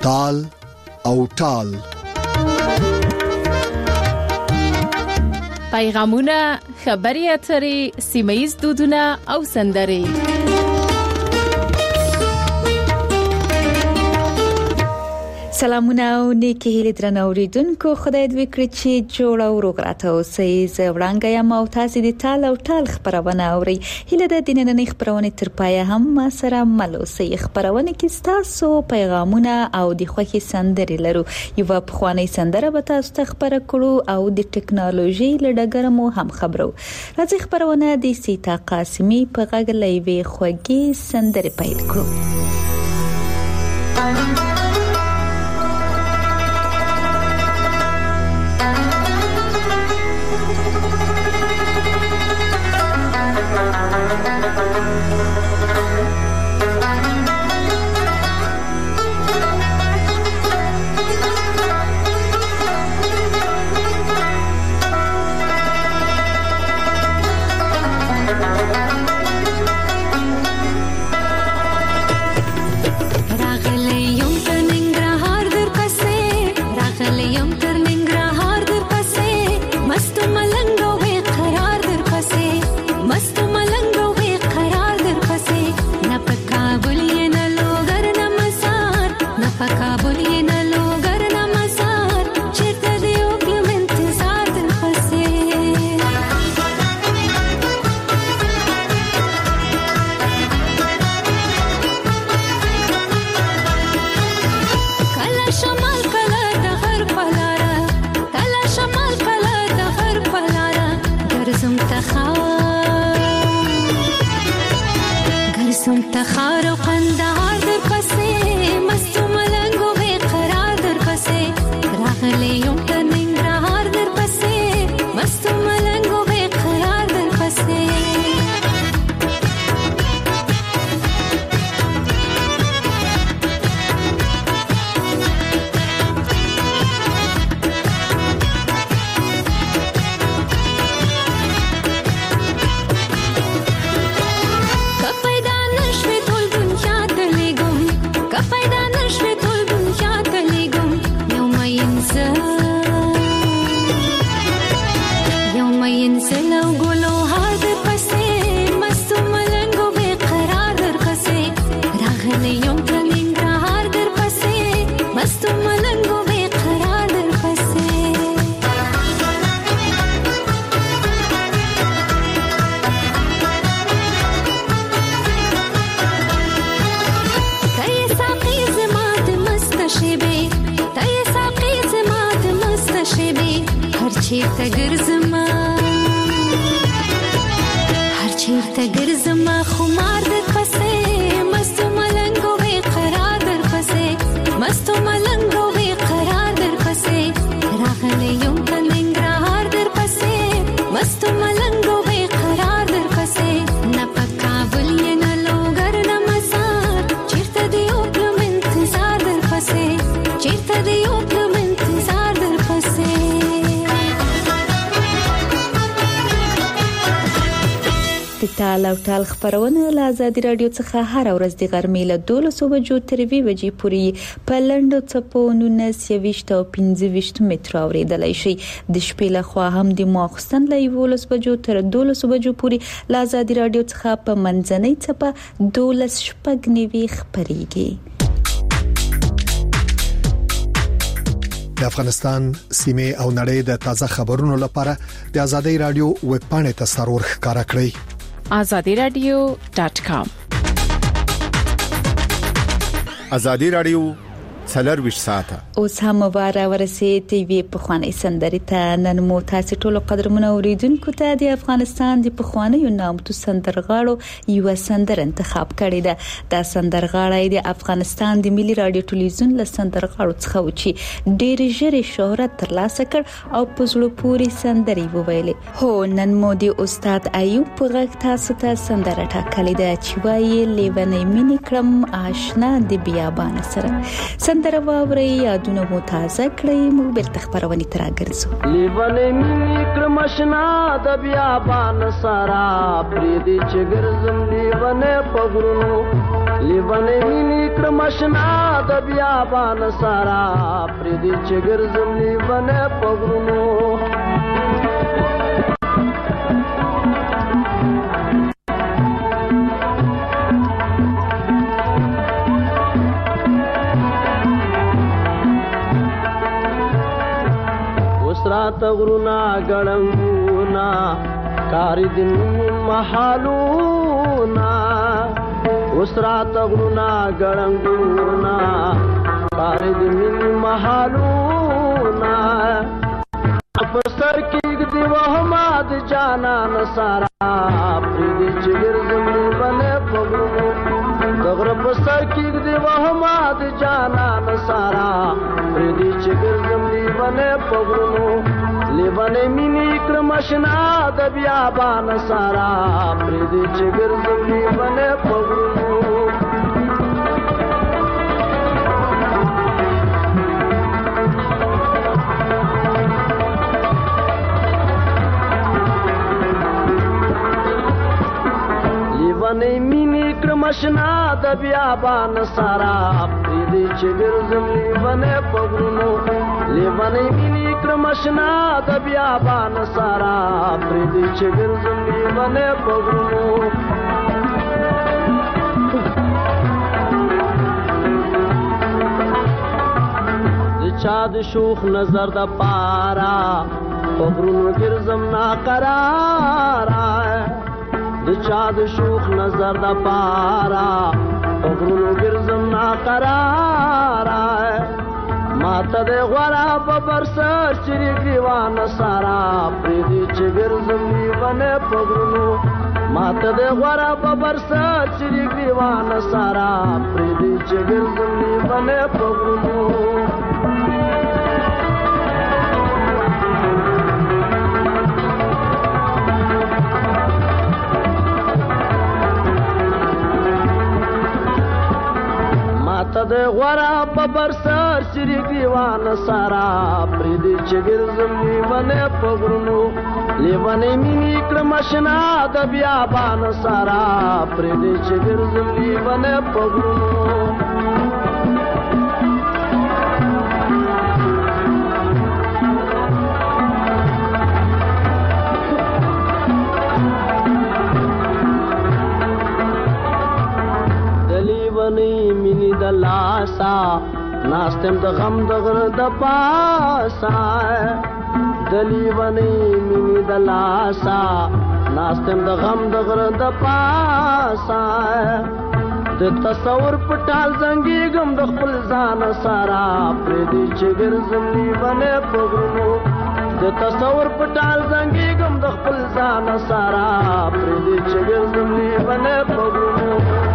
تال او ټال. پیغامونه، خبري اترې، سیمه‌ییز دودونه او سندرې. سلامونه او نیکی هیله درنه اوریدونکو، خدای دې وکړي چې جوړ او روغ راته اوسئ. زه وړانګه یم او تاسو د تال او ټال خبرونه اورئ. هیله ده د نننۍ خبرونه تر پایه هم ما سره مل اوسئ. خبرونه کې تاسو پیغامونه او د خوښي سندرې لرو. یو پخوانی سندره به تاسو ته خبره کړو او د ټکنالوژي له ډګره مو هم خبرو. راځي خبرونه د سیتا قاسمی په غږ لوي خوږی سندره پیل کړو. تال او ټال خبرونه له آزادي رادیو څخه هر ورځ د غرمې له 12 بجو تر 2 بجې پورې په لنډو څپو 19 او 15 متر اوریدلای شي. د شپې له خوا هم د ماخستن له 11 بجو تر 12 بجو پورې له آزادي رادیو څخه په منځنۍ څپه 12 شپږ خبريږي. د افغانستان سیمه او نړۍ د تازه خبرونو لپاره د آزادي رادیو ویب پاڼې ته سرور ښکارا کړئ. azadiradio.com. آزادي رادیو څلرويش ساعته اوس هم مبارک ورسې ټي وي په خواني سندري ته. نن مو تاسو ټول قدرمنو اوریدونکو ته د افغانستان د پخوانی نامتو سندرغاړو یو سندر انتخاب کړی ده. دا سندرغاړی د افغانستان د ملي رادیو ټلویزیون له سندرغاړو څخه و چې ډېر ژر شهرت ترلاسه کړ او په زړه پورې سندري وویلې. هو نن مو د استاد ایوب په غږ تاسو ته سندره ټاکلې ده چې وایي لیونی مینې کړم آشنا د بیابان سره. سندره واوري یادونه مو تازه کړئ. موږ بیرته خبرونه تر راګرځو. لیونی مینې کړم آشنا د بیابان سره پرې دې چې ګرځم لیونی په غرونو لیوانې مینې کړم اشنا د بیابان سارا پردې چې ګرځم لیوانې په غرونو وسرات غرونا ګړنګونا کاری دین محالونا وسرات غرونا ګړنګونا کاری دین محالونا په سر کې دی وهماد جانا نصارا پردې چې ګرځم لیوانې په غرونو دغره په سر کې دی وهماد جانا نصارا پردې چې ګرځم لیوانې په غرونو لیوانې مینې کړم اشنا د بیابان سارا پردې چې ګرځم لیوانې په غرونو لیوانې مینې کړم اشنا د بیابان سارا پردې چې ګرځم لیوانې په غرونو لیوانې مینې کړم اشنا د بیابان سارا پردې چې ګرځم لیوانې په غرونو د چا د شوخ نظر د پارا په غرونو ګرځم ناقرارا د چا د شوخ نظر د پارا په غرونو ګرځم ناقرارا ماته د غورا په برسر چری ګریوان سارا پردې چې ګرځم لیوانې په غرونو ماته د غورا په برسر چری ګریوان سارا پردې چې ګرځم لیوانې په غرونو ماته د غورا په برسر چری ګریوان سارا پردې چې ګرځم لیوانې په غرونو لیوانې مینې کړم اشنا د بیابان سارا پردې چې ګرځم لیوانې په غرونو مینی د لاسا ناستم د غم د غر د پاسا دلیوانې مینی د لاسا ناستم د غم د غر د پاسا د تصور پټال زنګي غم د خپل ځان سارا پردې چې ګرځم لیوانې په غرونو د تصور پټال زنګي غم د خپل ځان سارا پردې چې ګرځم لیوانې په غرونو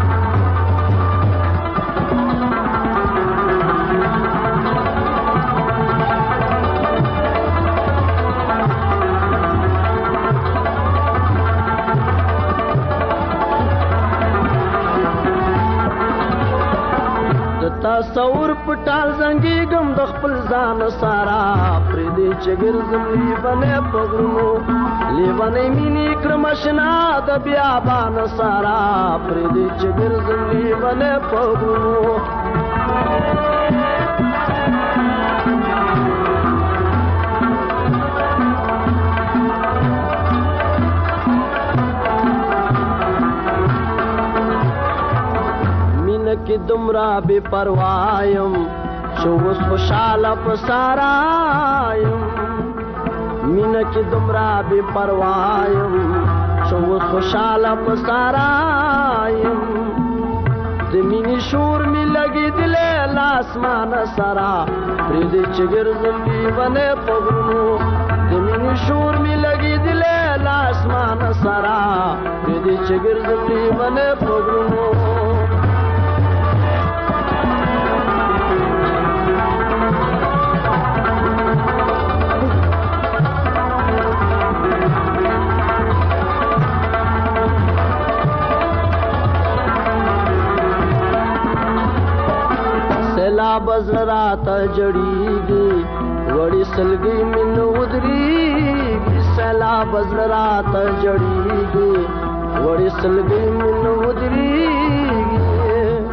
تصور پټال زنګي غم د خپل ځان سارا پردې چې ګرځم لیوانې په غرونو لیوانې مینې کړم اشنا د بیابان سارا پردې چې ګرځم لیوانې په غرونو کې دمرا بے پروایم شو وس خوشاله پسارایم مینا کې دمرا بے پروایم شو وس خوشاله پسارایم د مینې شور می لګي دل لاسمان سرا پردې چې ګرځم لیوانې په غرونو د مینې شور می لګي دل لاسمان سرا پردې چې ګرځم لیوانې په غرونو بزرات جڑیږي وړي سلګي من ودريږي سلا بزرات جڑیږي وړي سلګي من ودريږي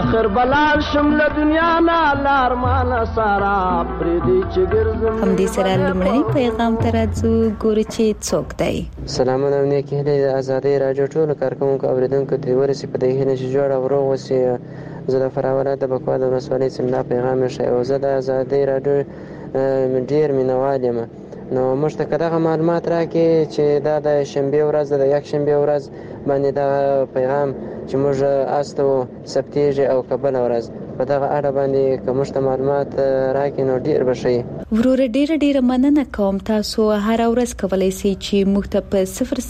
اخر بلال شمله دنیا نه لارمان سارا پردي چې ګرځم هم دې سره لمړني پیغام ترځو ګور چې څوک دی. سلامونه او نیکی هیلې د آزادۍ راډیو ټول کارکونکو اوریدونکو ته ورسې په دې هیله چې جوړ او روغ اوسئ. زه د فراوله د بکوا د ولسوالۍ څخه پیغام شای او زه د آزادۍ راډیو ډیر مینوال یم. نو موږ ته کداغه معلومات راکې چې دا د شنبه ورځ د یک شنبه ورځ باندې دا پیغام چې موږ استو سپتیږي او قبل ورځ په دغه اړه باندې کوم معلومات راکې نو ډیر بشي. ورور ډیر مننه کوم. تاسو هر ورځ کولای شئ چې موږ ته په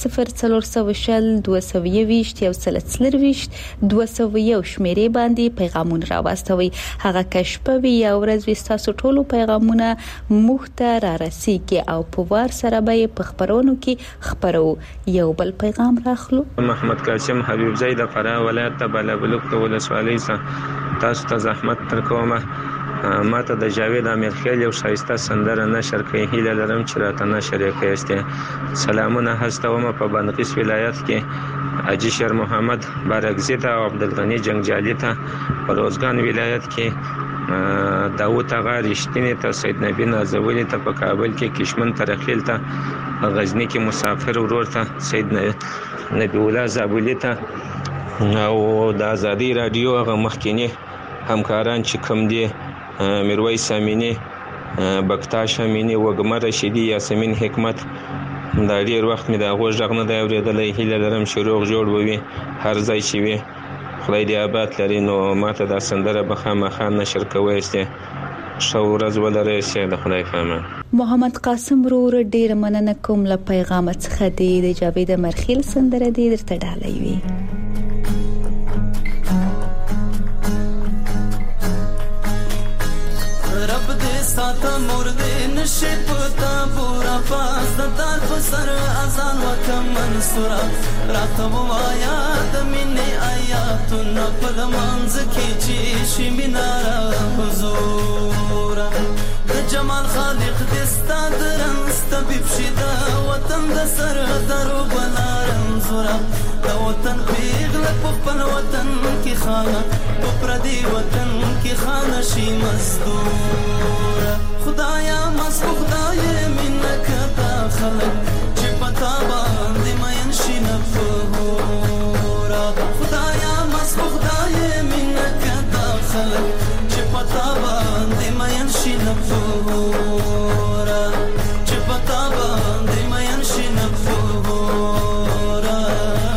004022 شمیرې باندې پیغامونه راوستوي. هغه کشپوي یا ورځ وستاسو ټولو پیغامونه موږ ته را رسیږي او په وار سره به په خبرونو کې خبرو. یو بل پیغام راخلو. محمد قاسم حبیب زید فرا ولایت بلبلک ولسوالۍ تاسو ته زحمت تر کومه. ماته د جاوید امیر خیل یو شایسته سندره نشر کوي هیله لرم چې راته نشر کړئ. سلامونه هستومه په بندقیس ولایت کې حاجی شیر محمد بارکزی ته او عبدالغنی جنگجالی ته په روزګان ولایت کې داوود اغا رښتینی ته سید نبی نازولی ته په کابل کې کشمن ترخیل ته غزنی کې مسافر ورور ته سید نبی الله زابلی ته او د آزادۍ رادیو هغه مخکینی همکاران چې کوم دي میرویس امینی بکتاش امینی وګمر رشیدی یاسمین حکمت دا ډیر وخت مې دا غوږ غږ نه دی اورېدلی. هیله لرم چې روغ جوړ وي هر ځای چې وي خدای دې آباد لري. نو ماته دا سندره به خامخا نشر کوئ. ښه ورځ ولرئ. د خدای په امان. محمد قاسم ورور ډیر مننه کوم له پیغام څخه دی. د جاوید مرخیل سندره دې درته ډالۍ وي. ساته مرده نشي پتا پورا پاس د تار پسر اذان وکم منصورا راته وایا د مینې آیاتونه په منځ کې چې شي مینارا حضور د جمال خالق دستا درنس طبيب شدا وطن د سر درو بلارم زورا د وطن پیغله په خپل وطن کې خانه په پردي وطن کې خانه شي مزدور. خدایا مسکو خدای منک تا خلق چې پتا باندې مین شي نفورا. خدایا مسکو خدای منک تا خلق چې پتا باندې مین شي نفورا. چې پتا باندې مین شي نفورا.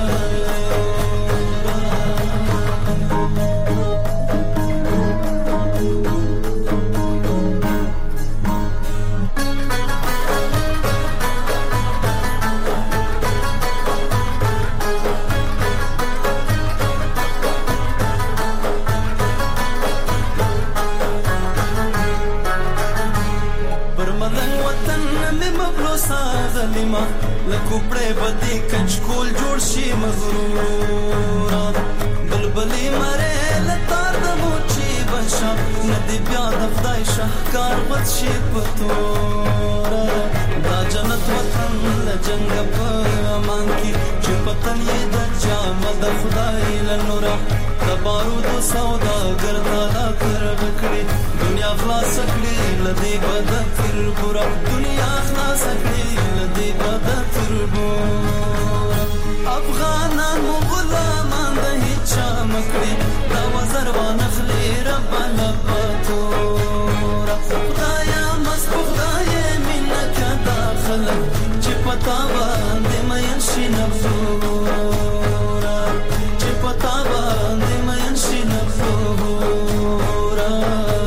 لکوپړې بدی کچکول جوړ شي مغرور بلبلې مره لتار د موچی بشا ندی بیا د خدای شهکار بد شي پتور. دا جنت وطن له جنگ په امان کې چې پتن یې د جامه د خدای له نور د بارود سودا ګرځاله کر وکړي. دنیا خلاص کړي لدی بد تر ګور. دنیا خلاص کړي لدی بد تر ګور. افغانان غلامان د هیڅ مکړي دا وزر ونخلي رب لبتور. خدایا مسکو خدای منک دا خلق چې پتا باندې مین شي نفورا. چې پتا باندې مین شي نفورا.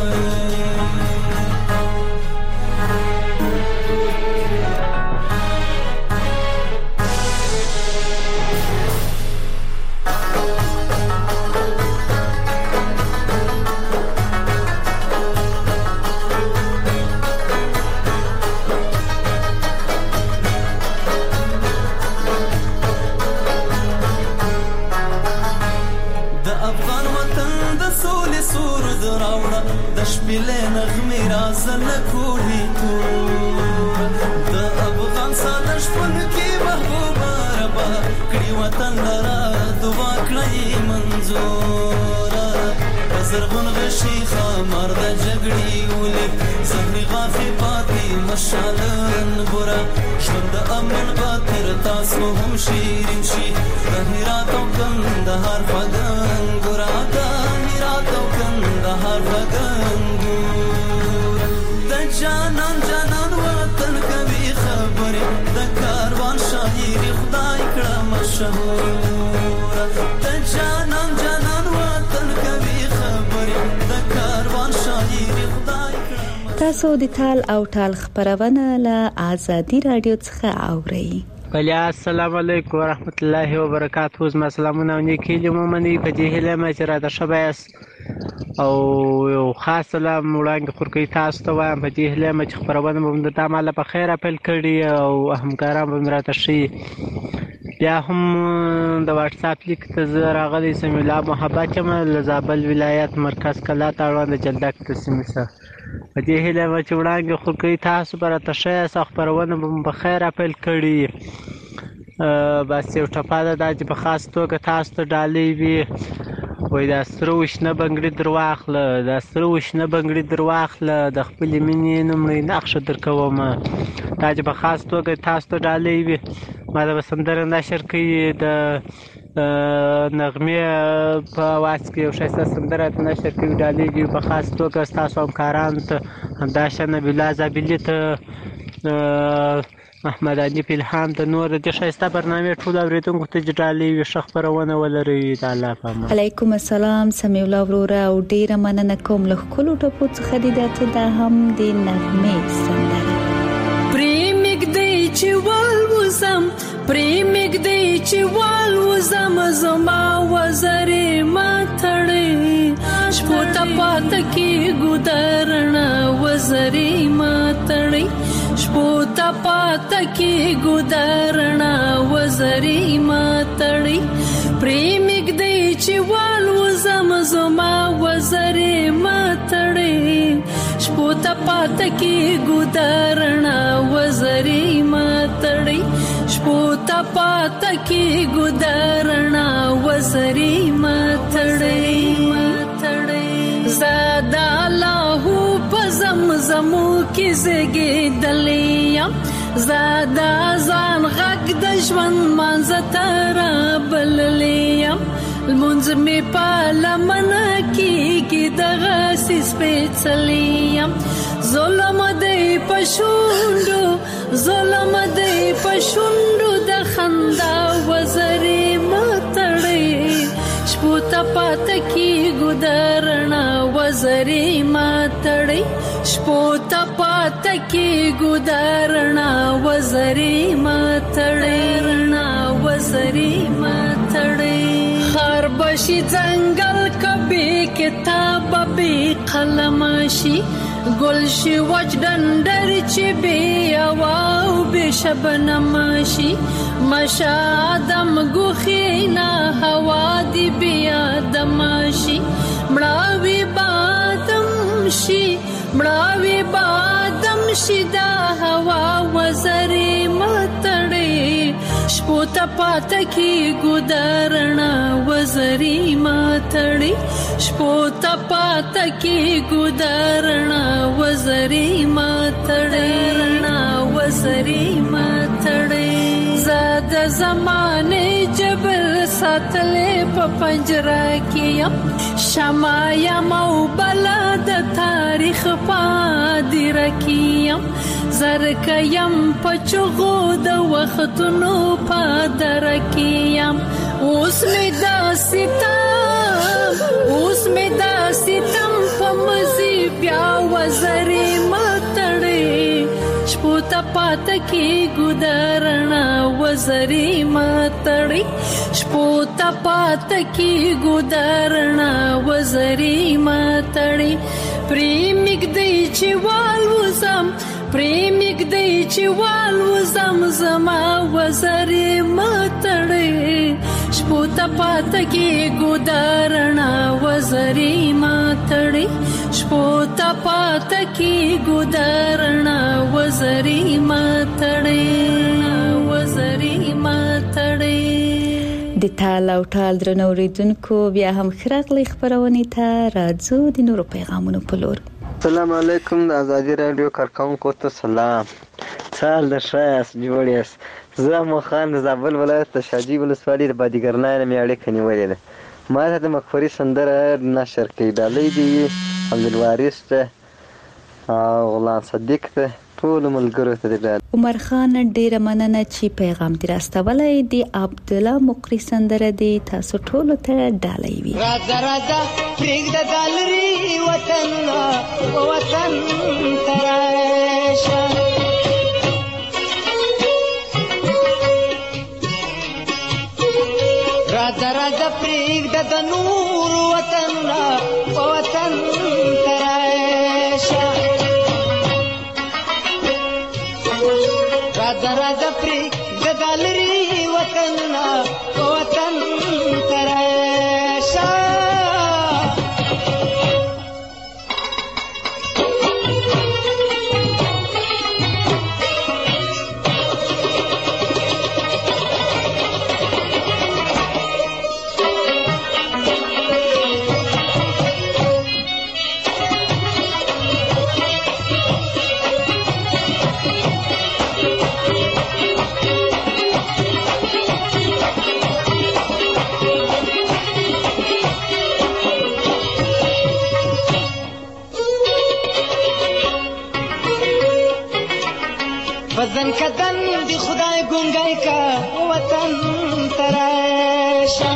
شپېلې نغمې رازل کولی تور د افغان ساده شپون کې محبوبه ربا کړي وطن لرا دعا کړی منظور زرغون غشي خمر د جګړې ولې زهري غافي پاتې مشالن ګورا ژوند د امن باتر تاسو هم شیرین شي د هرات او کندهار فغان ګورا د هرات او کندهار فغان ګورا د جانان جانان وطن کوي خبرې د کاروان شاعر خدای کړه مشهور د جانان جانان وطن کوي خبرې د کاروان شاعر خدای کړه. تاسو د تال او ټال خبرونه له آزادي رادیو څخه اورئ. بله السلام علیکم ورحمت الله وبرکاته. زما سلامونه او نیکي لمومني په دې هیله مې چې راته ښه بیاست او یو خاص سلام وړاندې خورکوي تاسو ته وایم په دې هیله مې چې خپرونه به د تعامله په خیر پیل کړي او همکاران به مې راته ښي. بیا هم د واتس اپ لیک ته زه راغلی سمیع الله محبت یم له زابل ولایت مرکز کلا ته اړوند جلدک ته سیمې څخه. په دې هیله مې چې وړاندې خورکوي تاسو به راته ښه یاست او خپرونه به مې په خیر پیل کړي. بس یو ټپه ده دا چې په خاص توګه تاسو ته ډالۍ وي وای دا سره وشنه بنګړي در واخله دا سره وشنه بنګړي در واخله د خپلې مینې نومړی نقشه در کومه دا چې په خاص توګه تاسو ته ډالۍ وي. ما د سندره نشر کوي د نغمې په واس کې یو ښایسته سندره نشر کوي ډالۍ وي په خاص توګه ستاسو همکارانو ته همداشان نبی الله زابلي ته محمد علي الهام ته نور د ښایسته برنامې ټول اوریدونکو ته ډالۍ وي ښه خپرونه ولرئ. د الله په امان. علیکم السلام سمیع الله وروره او ډیره مننه کوم له خپلو ټپو څخه د دته د هم د نغمې سندره پریمګ دی چې والوزم پریمګ دی چې والوزم زما وزرې ماتړې شپو ته پات کې ګودرنا وزرې ماتړې شپو ته پات کې ګودرنا وزرې ماتړې پریمګ دی چې والوزم زما وزرې ماتړې شپو ته پات کې ګودرنا وزرې ماتړې شپو ته پات کې ګودرنا وزرې ماتړې زادا الله پزمزمو کې زګې دلیم زادا ځان غږ د ژوند مانځ تر بللیم المنځ می پالمن کې دغه سیس پېڅلیم ظلم دی پښوندو ظلم دی پښوندو د خندا وزرې ماتړې شپو ته پات کې ګودرنا وزرې ماتړې شپو ته پات کې ګودرنا وزرې ماتړې وزرې ماتړې خر بشي ځنګل کبي کتاب به قلم شي ګل شي وچ ډنډر چې بي او به شبنم شي مشادم ګوخینا هوا دی بیا دمشي مړاوي بادم شي مړاوي بادم شي دا هوا وزرې ماتړې شپو ته پات کې ګودرنا وزرې ماتړې شپو ته پات کې ګودرنا وزرې ماتړې وزرې ماتړې زاد زمانه جبل ساتلې په پنجره کې شمایا مو بلد تاریخ پادر کیم زرکیم پچغو د وختونو پادر کیم اوس می دا ستم په مزي بیا وزرې ماتړې شپو ته پات کې ګودرنا وزرې ماتړې شپو ته پات کې ګودرنا وزرې ماتړې پریمګ دی چې والوزم پریمګ دی چې والوزم زما وزرې ماتړې شپو ته پات کې ګودرنا وزرې ماتړې شپو ته پات کې ګودرنا وزرې ماتړې وزرې ماتړې د ټال او ټال درنو اوریدونکو بیا هم خراغلی خبرونه ته راځو د نورو پیغامونو په لور. السلام علیکم د ازادي رادیو کارکونکو ته سلام. سال د شایس جوړیس زه مو خان د زابل ولایت د شاجی ولسوالۍ د بادیګرنای نه اړیکه نیولې ده. ما ته د مخفري سندره نشر کړې ډالۍ دی عبدالوارث ته او غلام صدیق ته ټول ملګرو ته دی. عمر خان ډیره مننه چې پیغام دې راستولای دی. عبد الله مقری سندره دی تاسو ټول ته ډالۍ وي. راځه راځه پرېږده دالري وطن تراشه راځه راځه پرېږده د نور وطن تراشه راځه راځه پرېږده دالري وطن تراشه وطن کدن دی خدای گنگای کا وطن تراشه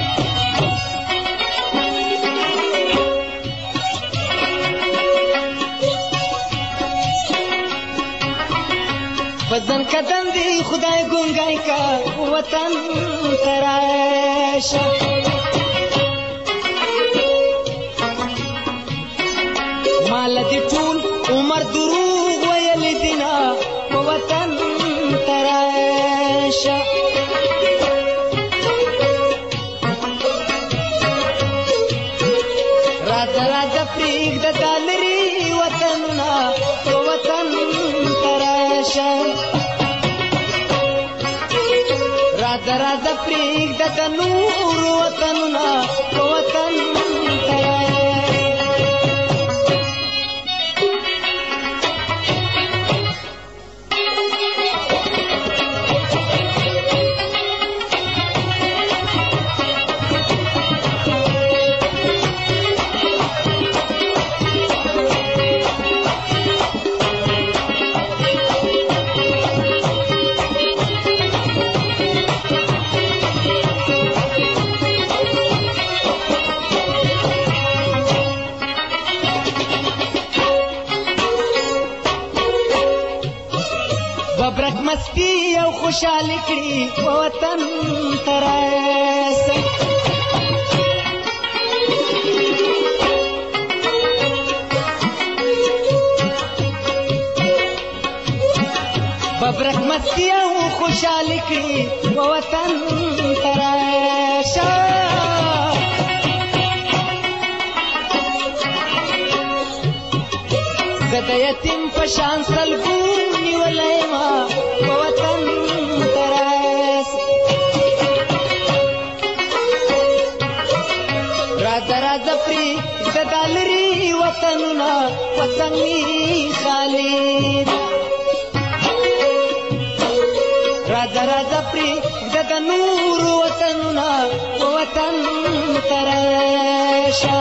وطن کدن دی خدای گنگای کا وطن تراشه مال دی ټول عمر دروغ ویل دینا وطن تراشه راځه راځه پرېږده دالري وطن تراشه راځه راځه پرېږده د نور وطن تراشه مستی او خوشحالی کړي وطن تراشه ببرک مستی او خوشحالی کړي وطن تراشه زه د یتیم په شان سلګون نیولی ما وطن تراشه راځه راځه پرېږده دالري وطن می خالي راځه راځه پرېږده د نور وطن تراشه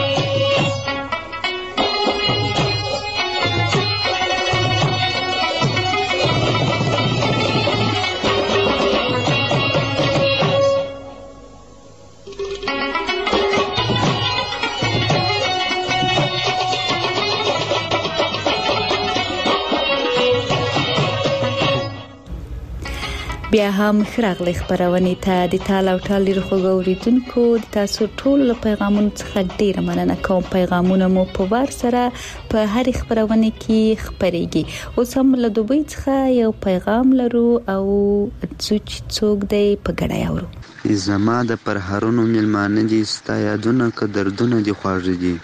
بیا هم خراغلی خبرونه ته د تال او ټال لري خو اوریدونکو تاسو ټول پیغامونو څخه ډیر مننه کوم. پیغامونه مو په وار سره په هر خبرونه کې خبريږي. اوس هم له دوبۍ څخه یو پیغام لرو او څوک دی په ګډه اورو. زما د پرهرونو ملمانه دي ستا یادونه که دردونه دي خواږه دي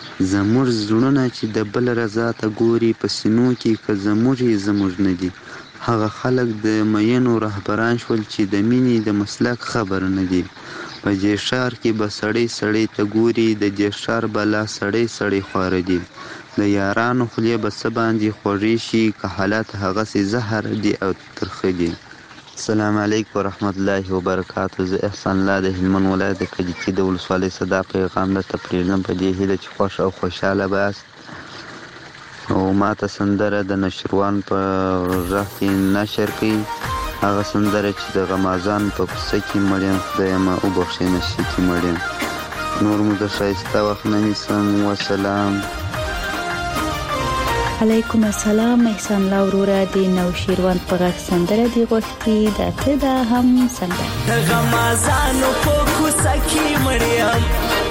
زموږ زړونه چې د بل رضا ته ګوري په سینو کې که زموږ نه دي هغه خلک د مینو رهبران شول چې د مینې د مسلک خبر نه دي. په دې ښار کې به سړی سړی ته ګوري، د دې ښار بلا سړی سړی خواره دي. د یارانو خولې به څه باندې خوږې شي که حالات هغسې زهر دي او ترخه دي. السلام علیکم ورحمت الله وبرکاتو. زه احسان الله د هلمند ولایت د کجکي د ولسوالۍ صدا پیغام درته پرېږدم په دې هیله چې خوښ او خوشحاله به یاست. او ما ته سندره د نشروان په غږ کې نشر کړي، هغه سندره چې د غمازان په کوڅه کې مړ یم، خدایه ما وبخښئ نشي کې مړ یم. نور مو د ښایسته وخت نه نیسم. وسلام. علیکم السلام. احسان الله وروره د نوشیروان په غږ سندره دی غوښتي دا ته دا هم سندره د غمازانو په کوڅه کې مړ یم،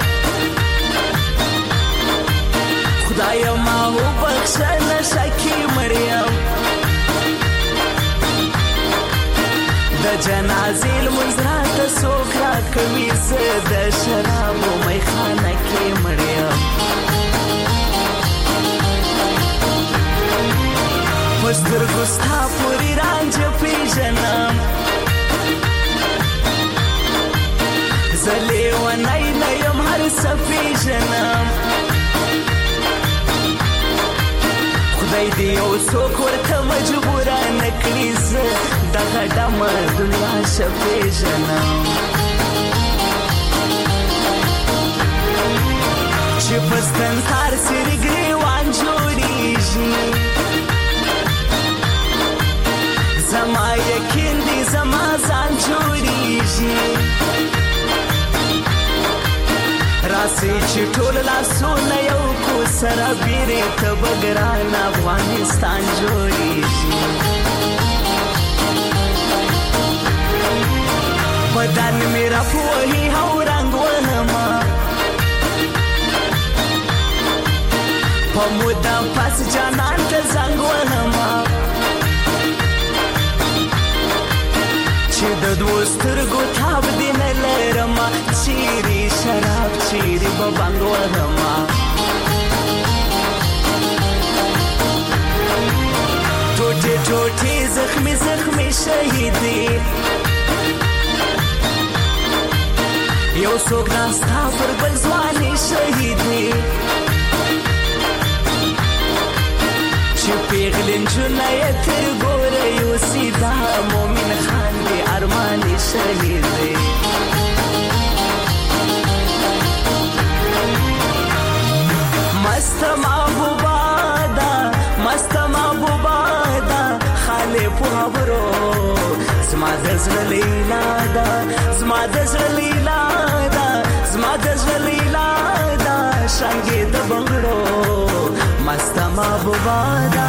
خدایه ما وبخښه نشه کې مړ یم. د جنازې لمونځ راته څوک راکوي، زه د شرابو میخانه کې مړ یم. په سترګو ستا پورې رانجه پېژنم، زه لیونی نه یم هر څه پېژنم. خدای دې یو څوک ورته مجبوره نه کړي، زه دغه ډمه دنیا ښه پېژنم. چې په ستنسار سرې ګریوان جوړېږي، زما یقین دی زما ځان جوړېږي. راسئ چې ټول لاسونه یو کو سره بیرې ته به ګران افغانستان جوړېږي. بدن مې راپوهي او رنګ وهمه، په مدام پس جانان ته زنګ وهمه، چې د دوو سترګو تاب دې نه لرمه. چیرې شراب چیرې به بنګ وهمه، ټوټې ټوټې زخمې زخمې شهیدې، یو څوک ناستا پر بل ځوانې شهیدې. چې پیغلې نجونه یې تر ګوره یوسي، دا مومن خان دې ارمانې شهید دی. مست محبوبه ده مست محبوبه ده، خالې په خبرو زما د زړه لیلا ده، زما د زړه لیلا ده، زما د زړه لیلا ده. شانګې د بنګړو مست محبوبه ده.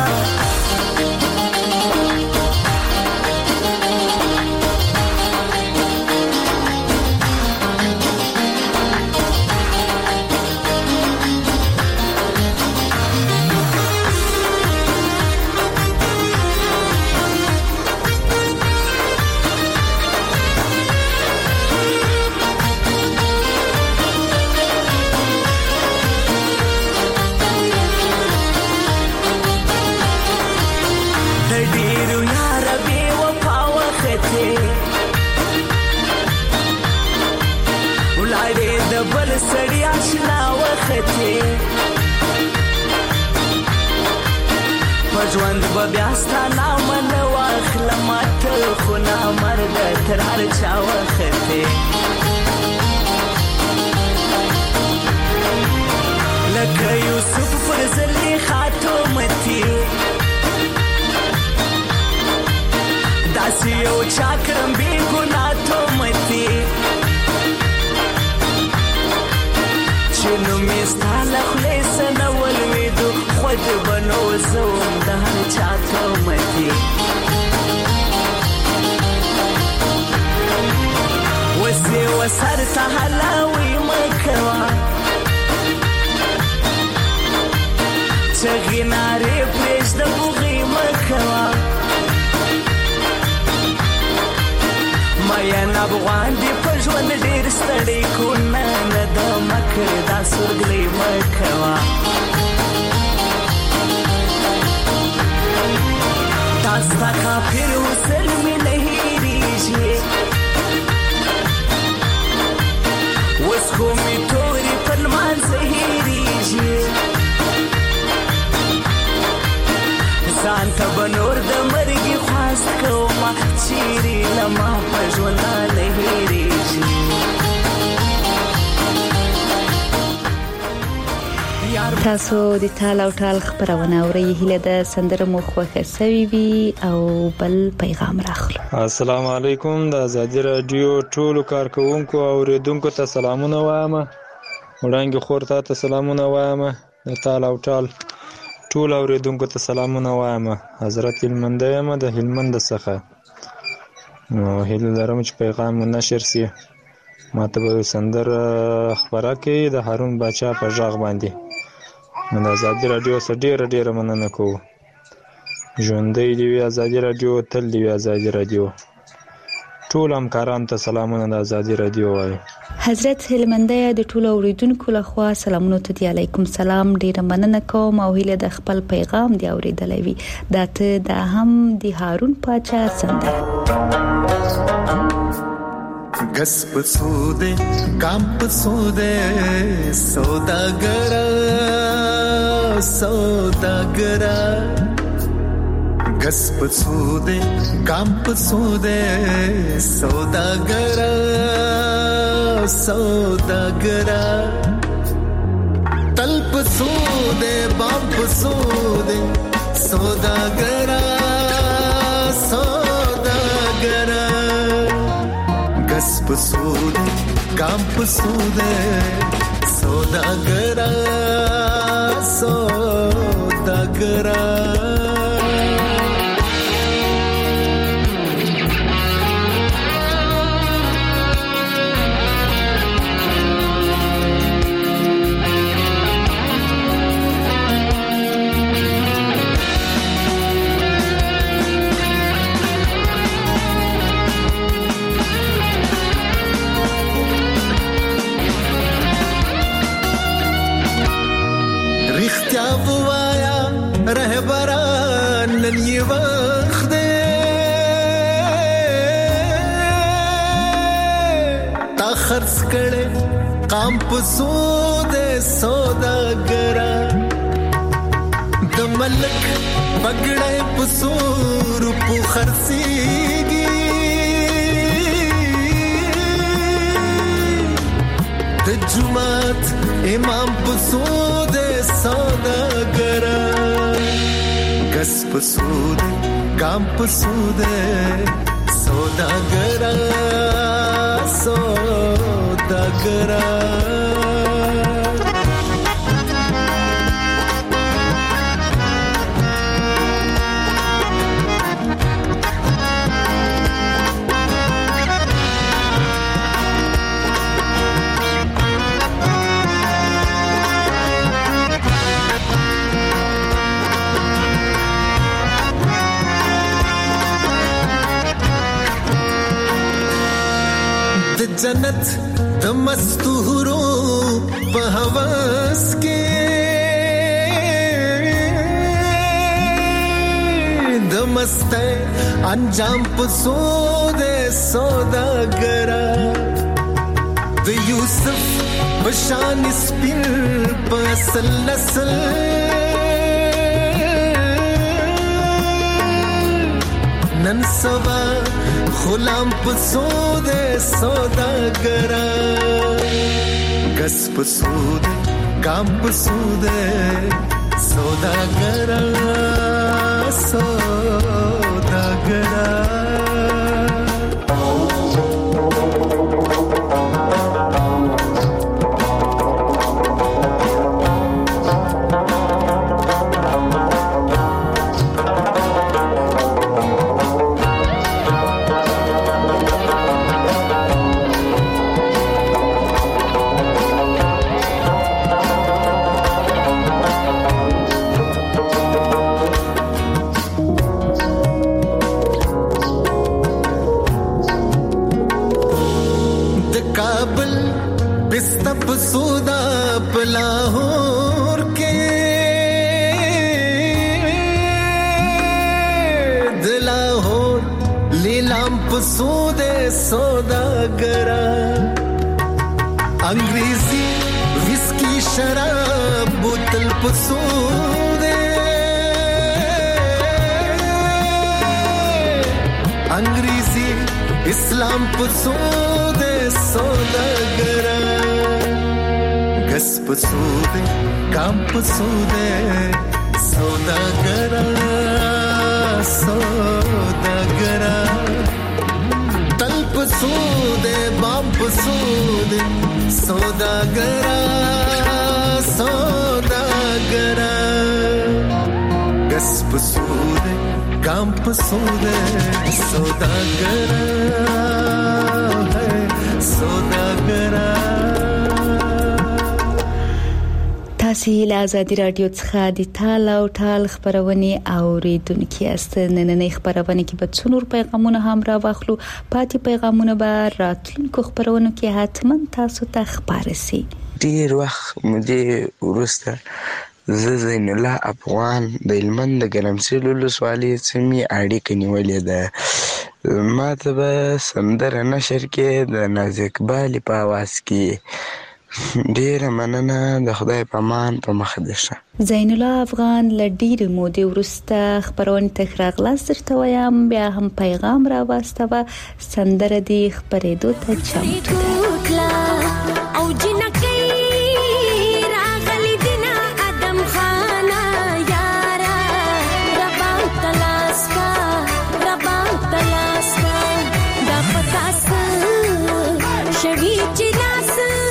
بل سړی آشنا وختې په ژوند به بیا ستا نامه نه واخلم، ته خو نامرده تر هر چا وختې. لکه یوسف پر زلیخا تومتې، داسې یو چا کړم بې ګناه تومتې، چې نومې ستا له خولې څه نه ولوېدو، خود به نو زه وم د هر چا تومتې. اوس یې وسر ته هلاوې مه کوه، چغې نارې پرېږده بوغې مه کوه. مین افغان دې په ژوند ډېر ستړی کو، نه نه د مکر دا سورګلې مه کوه. دا ستا کافر وصل می نه هیریږي وس خو می تورې په لمانځه هیریږي ځان ته به نور د مرګي خواست کومه چیرې له ما په ژوندانه هیریږي تاسو د ټال او ټال خبرونه اورئ هله د سندره مو خوښه سوي وي او بل پیغام راخلو. السلام علیکم د ازادي رادیو ټولو کارکونکو او اوریدونکو ته سلامونه وایم. وړاندې خور ته سلامونه وایم. د ټال او ټال ټول اوریدونکو ته سلامونه وایم. حضرت هلمند یم د هلمند څخه. نو هیله لرم چې پیغام نشر سي. ماته به سندره خبره کوي د هارون باچا په ژغ باندې. نو د ازادي رادیو سره ډیره مننه کوو. ژوندۍ دی وي ازادي رادیو، تل دی وي ازادي رادیو. ټول همکارانو ته سلامونه د ازادي رادیو وایي. حضرت هلمندیه د ټولو اوریدونکو لخوا سلامونه ته دی. علیکم سلام، ډیره مننه کوم او هیله د خپل پیغام دی اوریدلې وي. دا ته د هم د هارون باچا سندره. गस पसूदे काम पसूदे सौदागरा गस पसूदे काम पसूदे सौदागरा तल पसूदे बाम पसूदे सौदागरा गस पसूदे काम पसूदे सौदागरा रहबरान नन ये वक्त दे ता खर्च करे काम पसूदे सौदागरा द मलक बगड़े पसूर पु खर्सीगी द जुमात इमाम पसूदे सौदागरा गस पसूदे काम पसूदे सौदागरा जन्नत द मस्तूरो बहवस के द मस्ते अंजाम पसूदे सौदागरा द यूसुफ बशान स्पिन पसल नस्ल नन सवा गुलाम पसूदे सौदागरा गस पसूदे काम पसूदे सौदागरा लाहौर के سود سوداگرا انگریزی ویسکی شراب بوتل په سود انگریزی اسلام په سود سوداگرا گس په سود کام په سود سوداگرا سوداگرا تل په سود بام په سود سوداگرا سوداگرا گس په سود کام په سود سوداگرا سوداگرا. تاسو له آزادي رادیو څخه د ټال او ټال خبرونه اوریدونکو یاست. نننۍ خبرونه کې به څونور پیغامونه هم را واخلو. پاتې پیغامونه به راتلونکو خبرونو کې حتما تاسو ته خبرې سي. ډیر وخت مودې ورسته زین الله افغان د هلمند د ګرمسیر ولسوالۍ سیمې اړیکه نیولې ده. ما ته به سندره نشر کې د ناز اقبال په आवाज کې ډیره مننه. د خدای په امان په مخ ده. زین الله افغان لډیر مودې ورسته خبرونه تکرار لاسته وایم. بیا هم پیغام را واستوه. سندره دی خبرېدو ته چمتو ده. او جنکې راغلی دینا ادم خانه یارا ربا تلاسکا دا پتاس شوی چلاس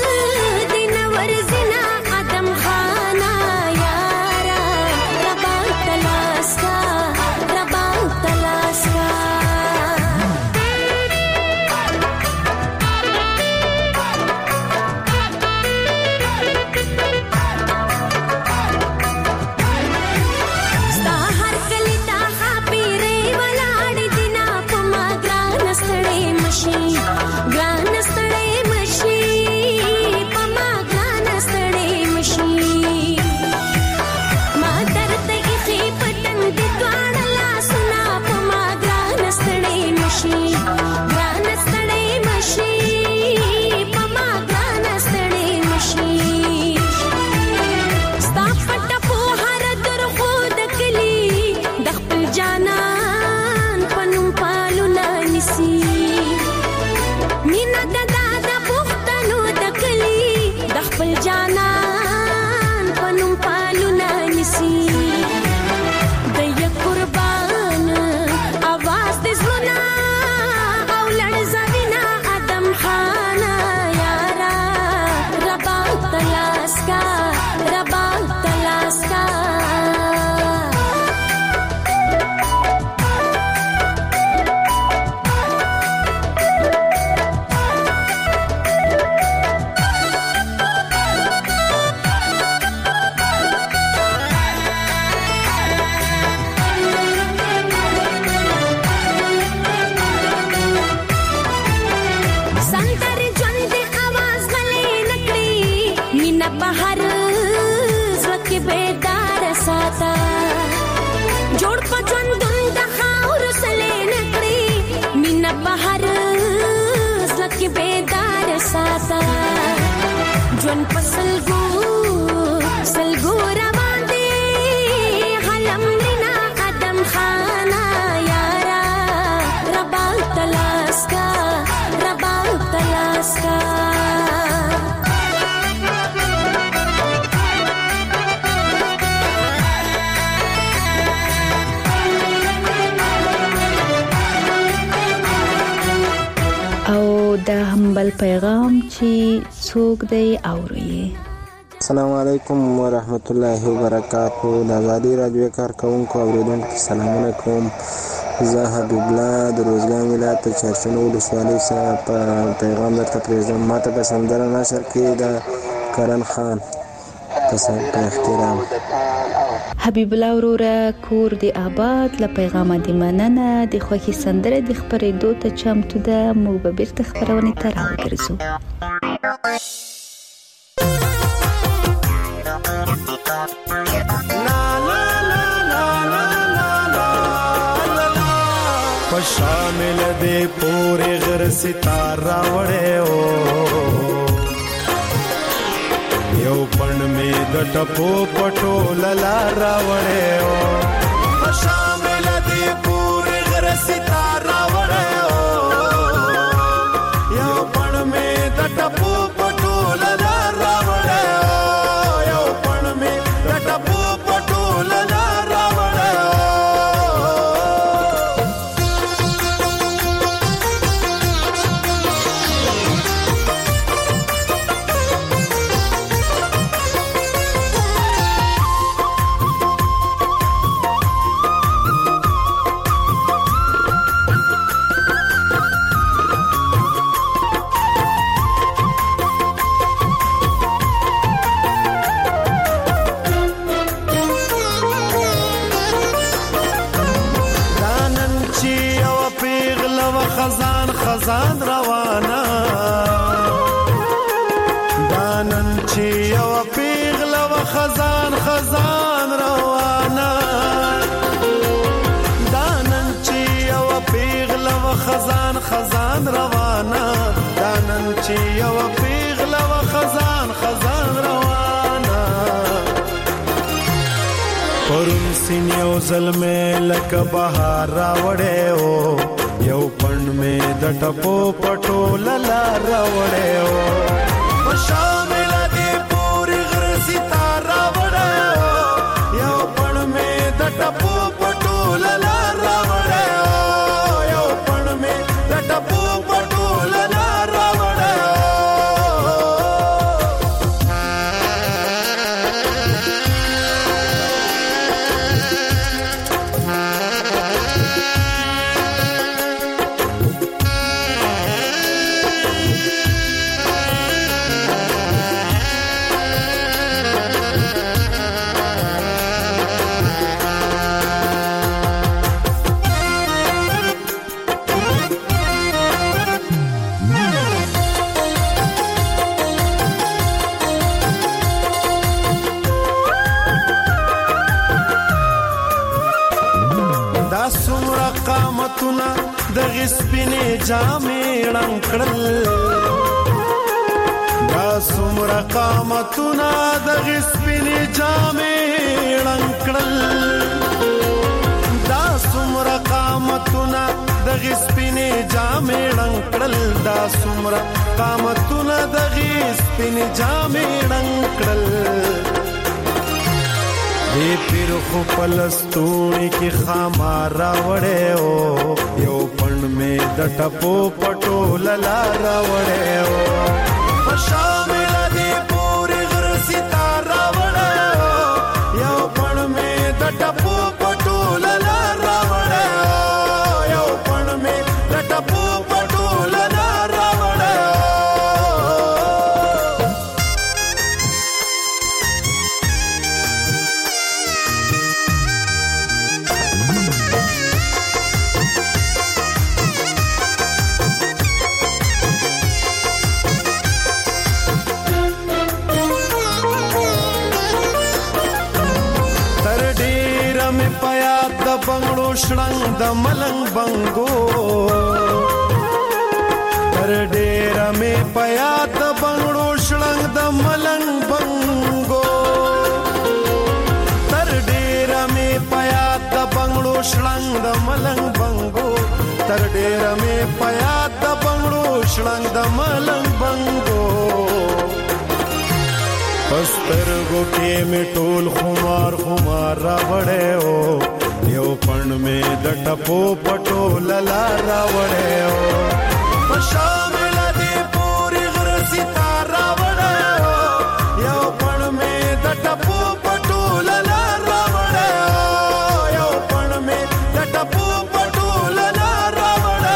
جون پسلګو سلګو روان دي حلم لنا قدم خانه یارا ربا تلاسکا دا هم بل پیغام چې څوک دی اوري. السلام علیکم ورحمت الله وبرکاتہ. د آزادي رادیو کارکونکو اوریدونکو سلامونه کوم. زه حبیب الله د روزګان ولایت چارشنو ولسوالۍ څخه پیغام درته پرېږدم. ماته په سندره نشر کې د کرن خان په احترام. حبیب الله وروره کور دی آباد. له پیغام دی مننه. د خوښي سندره د خبرېدو ته چمتو ده. موږ به بیرته خبرونه ته راوګرځو. شامل دے پو غر ستاره وړې او یو پړ می د ټپو پټو للار وړې او شامل دې پورې غر ستاره وړې او یو پړ می د ټپو پټو للار وړې او یو پړ می د ټپو پټو للار وړې خزان روانه دانن چې یو پیغله و خزان روانه دانن چې یو پیغله و خزان روانه دانن چې یو پیغله و خزان روانه پرون سین یو ظلمه لکه بهار راوړې او یو پړ می د ټپو پټو للار وړې او شامل دې پوری غر ستاره وړې او یو پړ می د ټپو پټو للار وړې او یو پړ می د ټپو پټو للار وړې د غسپینې جامې ړنګړل دا څومره قامتونه د غسپینې جامې ړنګړل دا څومره قامتونه د غسپینې جامې ړنګړل دا څومره قامتونه د غسپینې جامې ړنګړل دی پیر خو پلستونی کی خامار راوڑے او یو پند میں د ټپو پټو للار راوڑے او شامل دی پوری غر ستار راوڑے او یو پند میں د ټپو پټو للار راوڑے او یو پند میں د ټپو پټو للار راوڑے بنگړو شړنګ د ملنګ بنګو تر ډېر مې پیا د بنگړو شړنګ د ملنګ بنګو تر ډېر مې پیا د بنگړو شړنګ د ملنګ بنګو تر ډېر مې پیا د بنگړو شړنګ د ملنګ بنګو پسترګو کې مې ټول خمار راوړې او یو پند میں د ټپو پټو للار راوړې او شامل دی پوری غر ستار راوړې او یو پند میں د ټپو پټو للار راوړې او یو پند میں د ټپو پټو للار راوړې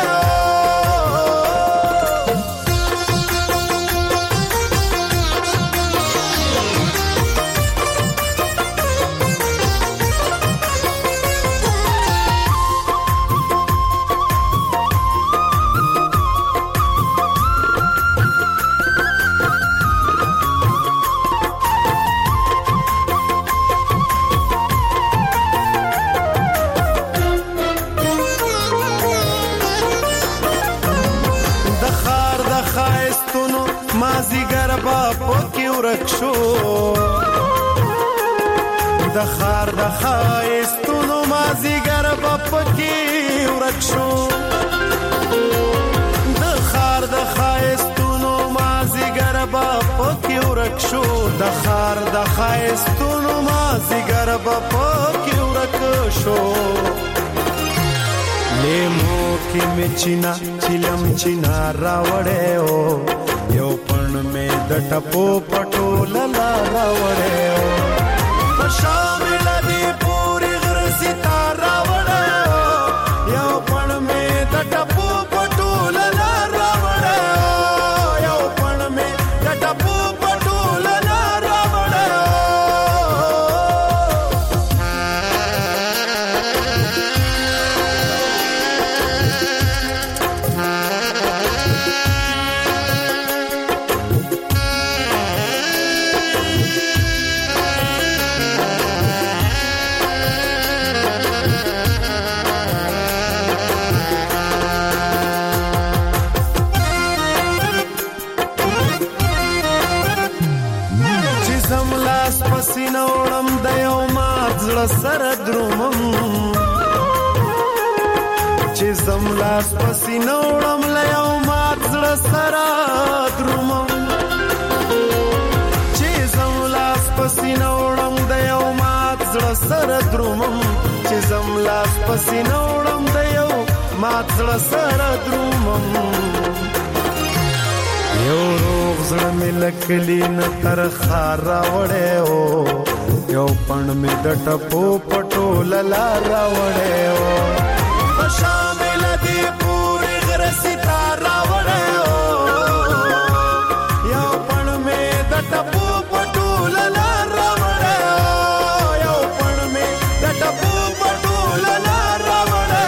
ورک شو د خار د خایستونو مازیګر به پکې ورک شو د خار د خایستونو مازیګر به پکې ورک شو د خار د خایستونو مازیګر به پکې ورک شو لیمو کې مې چینا چلم چینا راوړې او یو پړ مې د ټپو پټو للا راوړې او په شامل دې پوری غر ستاره راوړې او یو پړ مې د ټپو پټو للا راوړې او یو پړ مې د ټپو پټو للا راوړې سینوړم د یو مات زړه سره درومم چې زم لاس په سینوړم له یو مات زړه سره درومم چې زم لاس په سینوړم د یو مات زړه سره درومم چې زم لاس په سینوړم د یو مات زړه سره درومم یو روغ زړه مې لکلی نه تر خار راوړې او یو پڼ مې د ټپو پټو للا راوړې او په شامل دې پورې غر ستاره راوړې او یو پڼ مې د ټپو پټو للا راوړې او یو پڼ مې د ټپو پټو للا راوړې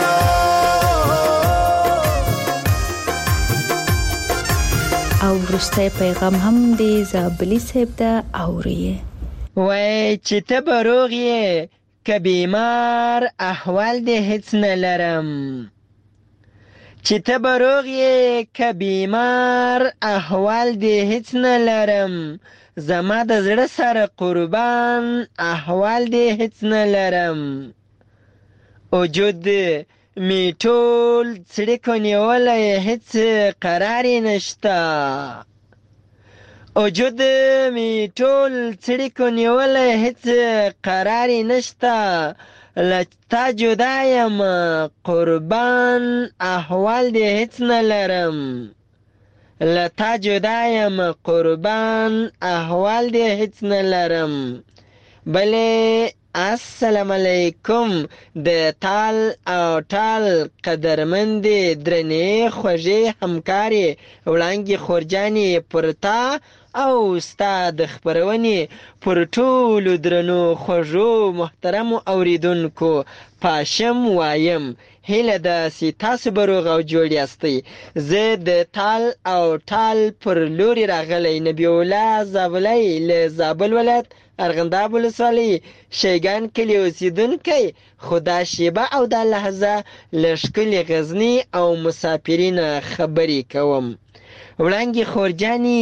او وروستی پیغام هم د زابلي صاحب د اوري وای چې ته به روغ یې که بیمار احوال دې هیڅ نه لرم چې ته به روغ یې که بیمار احوال دې هیڅ نه لرم زما د زړه سره قربان احوال دې هیڅ نه لرم وجود می ټول څړیکو نیولی هیڅ قرار یې نشته وجود می ټول څړیکو نیولی هیڅ قرار یې نشته له تا جدا یم قربان احوال دې هیڅ نه لرم له تا جدا یم قربان احوال دې هیڅ نه لرم بلې السلام علیکم د تال او ټال قدرمندې درنې خوږې همکارې وړانګې خورجانې پر تا او ستا د خپرونې پر ټولو درنو خوږو محترمو اوریدونکو پاشم وایم هیله ده چې تاسو به روغ او جوړ یاستئ زه د تال او ټال پر لوري راغلی نبی الله زابلی له زابل ولایت ارغنداب ولسوالۍ شیګان کلي اوسېدونکی خو دا شیبه او دا لحظه له ښکلې غزني او مسافرینه خبرې کوم وړانګې خورجانې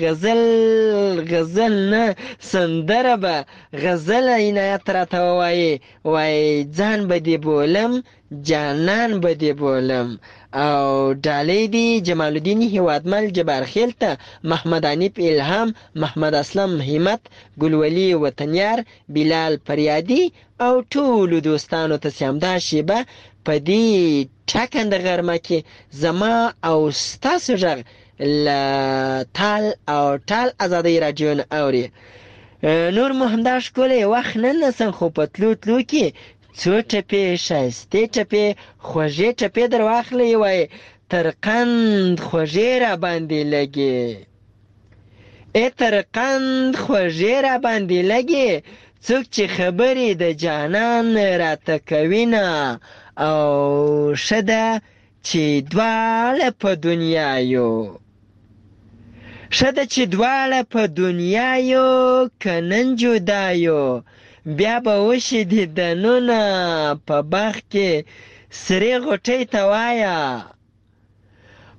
غزل نه سندره به غزل عنایت راته ووایې وایي ځان به دې بولم جانان به دې بولم او ډالۍ دي جمال الدین هیوادمل جبار خیل ته محمد عنیف الهام محمد اسلم همت ګلولي وطنیار بلال فریادي او ټولو دوستانو ته چې همدا شیبه په دې ټاکنده غرمه کې زما او ستاسو غږ له تال او ټال ازادۍ راډیو نه اوري نور مو همدا ښکلی وخت نه نسم خو په تلو کې څو ټپې ښایستې ټپې خوږې ټپې در واخلئ وایي تر قند خوږې را باندې لګې تر قند خوږې را باندې لګې څوک چې خبرې د جانان راته کوینه او ښه ده چې دواړه په دنیا یو ښه ده چې دواړه په دنیا یو که نن جدا یو بیا به وشي دیدنونه په باغ کې سرې غوټۍ ته وایه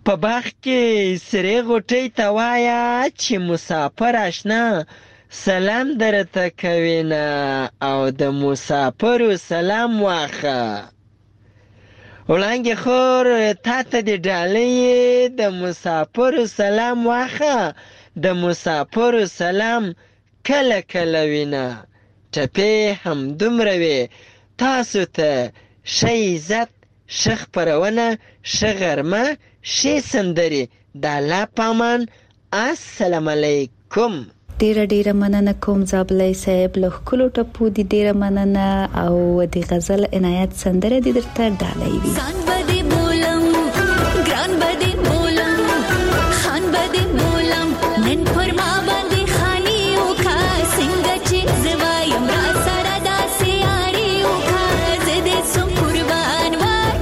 په باغ کې سرې غوټۍ ته وایه چې مسافر اشنا سلام درته کوي نه او د مسافرو سلام واخه. وړانګې خور تا ته د ډالۍ د مسافرو سلام واخه، د مسافرو سلام کله کله وینه. ټپې هم دومره وې تاسو ته ښه عزت، ښه خپرونه، ښه غرمه، ښې سندرې. د الله په امان. السلام علیکم. ډیره مننه کوم زابلای صاحب له ښکلو ټپو دي. ډیره مننه او د غزل عنایت سندره دي درته ډالۍ وي. ځان بده بولم ګران بده بولم خان بده بولم نن پر ما باندې خاني او کا څنګه چې زوایم را سره داسې یاري او کا زده سم قربان وای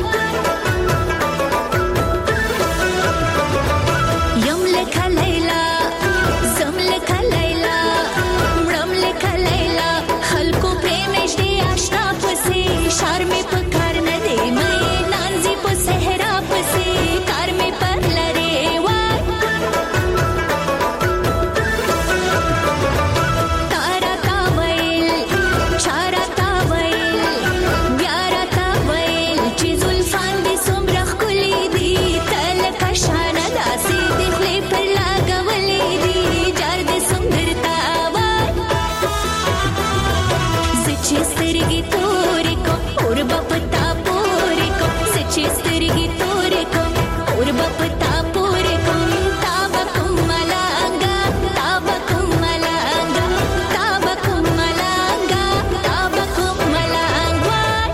یم لکه لیلا زم لکه لیلا مړم لکه لیلا خلکو پریمش دی آشنا پسې شار می پکار نه دی مې نانځي په صحرا پسې کار می پر لري وای تارا تا ویل چارا تا ویل بیارا تا ویل چې زلفان دې څومره ښکلي دي تل کشانه داسې د خولې پر لګولې دي جار دې سندرتا وای سچې سترګې تورې کو اور بپتا پورې کو سچې سترګې تورې کو اور بپتا پورې کو تابا کوم ملانګا تابا کوم ملانګا تابا کوم ملانګا تابا کوم ملانګا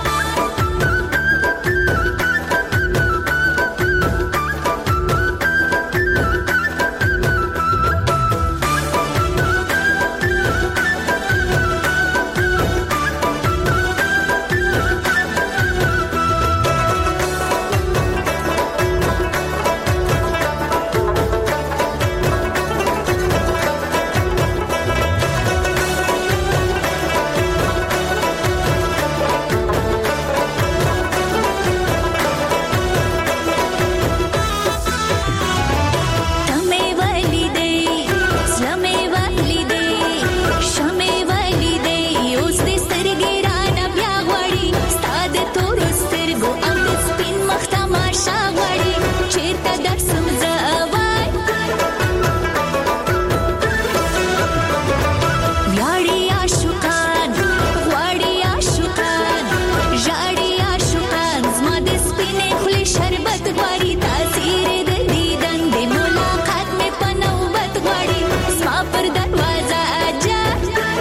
تمه والی دی سلامه والی دی شمه والی دی اوس دې سترګې رانه بیا غواړي ستا د تورو سترګو او د سپین مخ تماشا غواړي چېرته درسم زه وای ویاړي عاشقان غواړي عاشقان ژاړي عاشقان زما د سپینې خولې شربت غواړي تاثیر د دیدن د ملاقات مې په نوبت غواړي زما پر دروازه اجر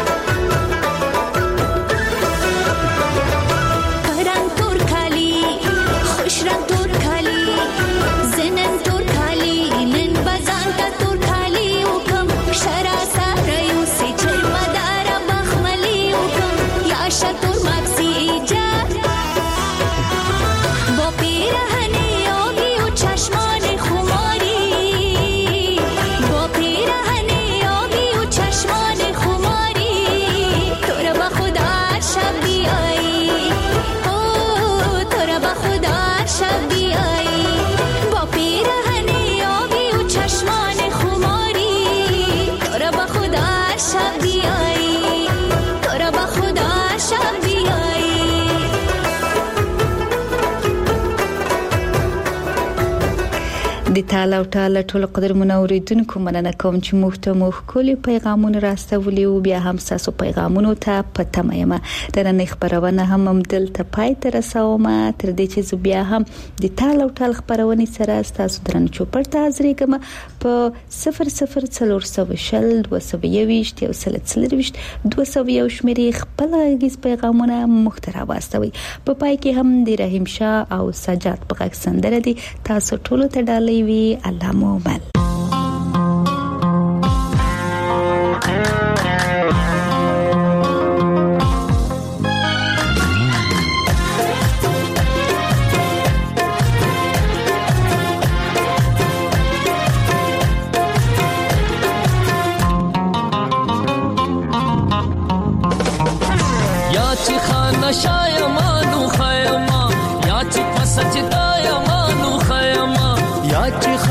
رنګ تور کالی خوش رنګ تور کالی زنن تور کالی نن بزان ته تور کالی وکم شرا سره یو سي چرمدار بخملی وکم یا شتور ماکسی ایجاد با پیرهنی آبی و چشمان خماری با پیرهنی آبی و چشمان خماری تو را با خدا شب بیایی تو را با خدا شب بیایی با پیرهنی آبی و چشمان خماری تو را با خدا شب بیایی تو را با خدا شب بیایی د تعالی او تعالی ټول قدرمن اوریدونکو مننه کوم چې مو ښکلي پیغامونه راستولي او بیا هم تاسو پیغامونو ته پته مېما د نن خبرونه هم دلته پای ته رسوم تر دې چې بیا هم د تعالی او تعالی خبرونه سره تاسو درن چوپړ ته حاضرې کوم په 0040 222 یو سلسله 200 شمیرې خپل غږیز پیغامونه مختره واستوي په پای کې هم د رحیم شاه او سجاد په غږ سندره دي تاسو ټول ته ډالۍ وي الله مومن یا چې خانه شایمانو خیمه یا چې پسچدا یمانو خیمه یا چې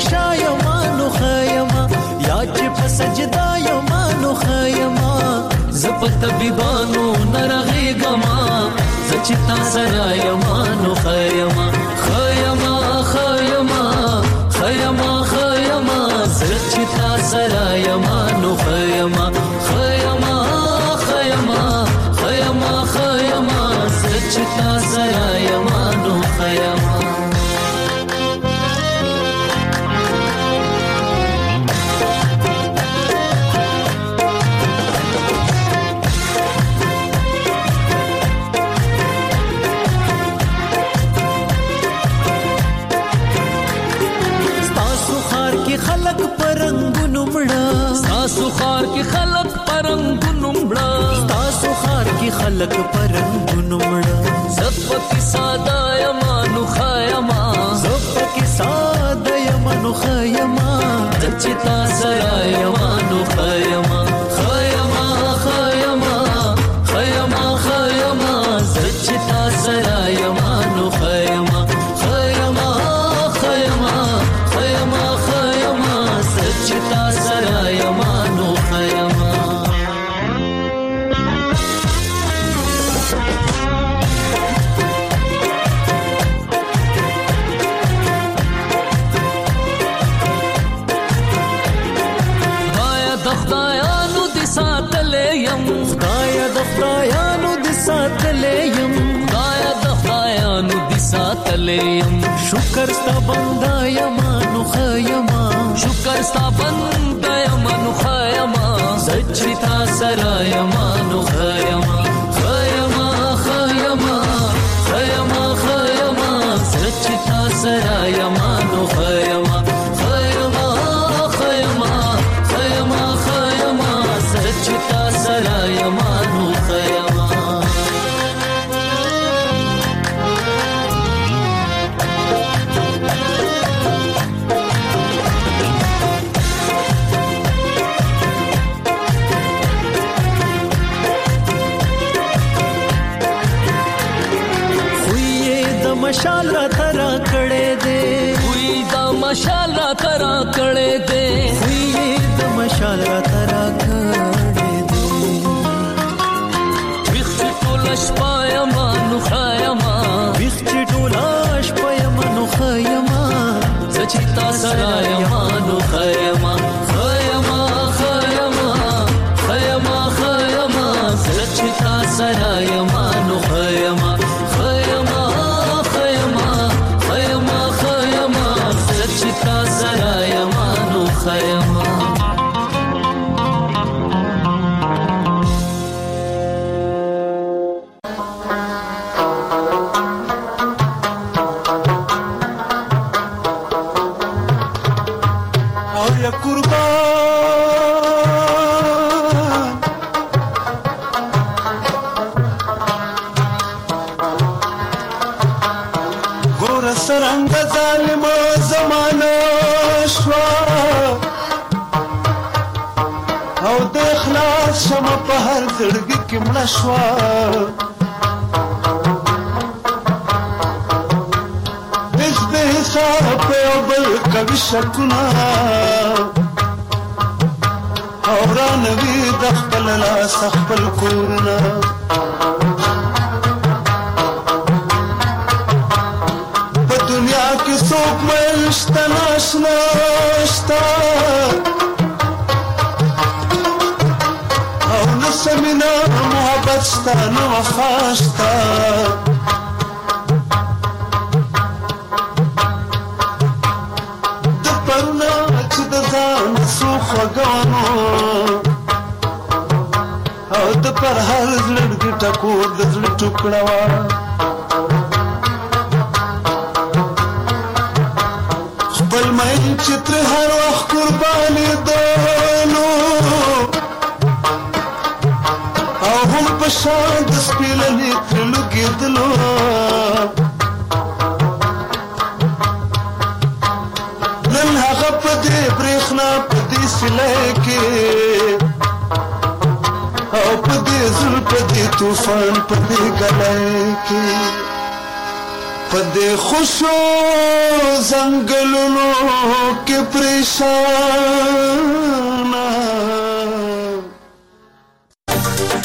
شایما نو خیما یا چې په سجدا یما نو خیما زپ طبيبانو نرغيګما زچ تا سره یما نو خیما خیما خیما خیما خیما زچ تا سره یما نو خیما خیما خیما خیما خیما زچ تا سره یما نو خیما خلق پرنګونو مړه تاسو خار کې خلق پرنګونو مړه تاسو خار کې خلق پرنګونو مړه زپکی ساده یمانو خیما زپکی ساده یمانو خیما دچتا سره یمانو خیما خیما خیما خیما خیما دچتا سره یمانو خیما خیما خیما خیما چتا سره یمانو خیما خدایا د خدایانو د ساتلې يم خدایا د خدایانو د ساتلې يم خدایا د خدایانو د ساتلې يم شکر ستا بندا یمانو خیما شکر ستا بندا یمانو خیما زچتا سره یمانو خیما خیما خیما خیما خیما زچتا سره یمانو خیما خیما خیما خیما خیما زچتا سره یمانو خیما مشال را ترا کړه دے وی دا مشال را ترا کړه دے وی دا مشال را ترا کړه دے وخت ټولش پایما نو خیما وخت ټولش پایما نو خیما زچتا سره یما نو خیما خیما خیما خیما خیما زچتا سره یما نو خیما چتا سره یمانو خیما او یا قربان ګور سرنګ ظالم زمانه شوا او د اخلاص شمه په هر زړګي کې مړه شوا هیڅ به حساب په یو بل کوي شکونه او رانوي د خپل لاس خپل کورونه دنیا کې څوک ملشته ناشنا شته او نه سمینه محبت شته نه وفا شته د پرونه چې د ځان څو خوږوانو او د پر هر زړګي ټکور د زړه ټوکړه وه خپل مین چې تر هر وخت قرباني دلو او هم په شان د سپېلنې تر لوګېدلو نن هغه په دې برېښنا په دې سیلۍ کې او په دې زړه په دې طوفان په دې ګلۍ کې پدې خوشو زنګلونو کې پریشان